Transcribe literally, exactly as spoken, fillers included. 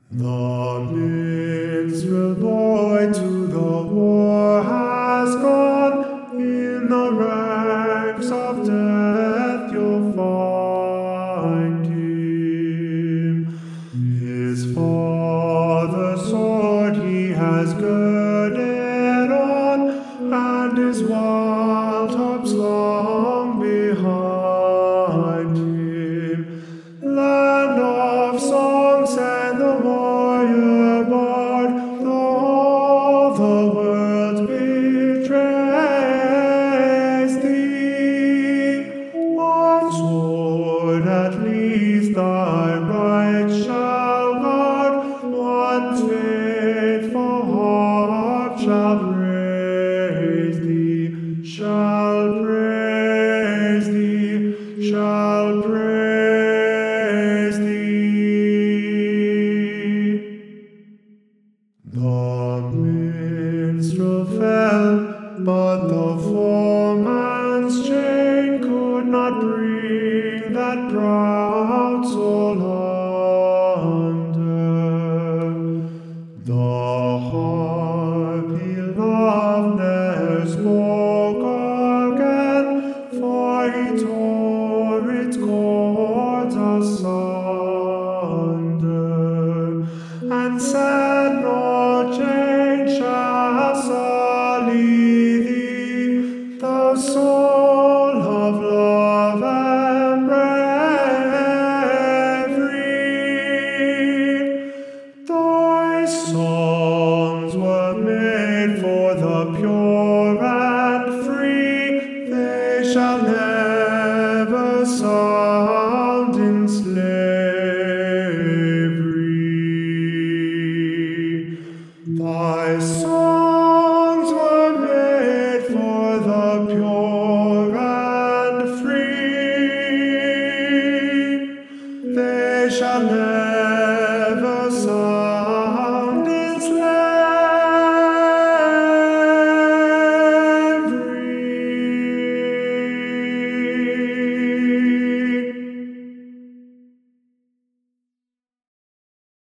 The minstrel boy to the war has gone. In the ranks of death you'll find him. His father's sword he has girded on, and his wild harp slung behind him. Land of songs and the warrior bard, though all the world betrays thee, one sword at least thy right shall guard, one faithful harp shall praise thee, shall praise thee, shall praise thee. The minstrel fell, but the foreman's chain could not bring that proud soul under. The harp he loved ne'er spoke again, for he tore its cords asunder, and said,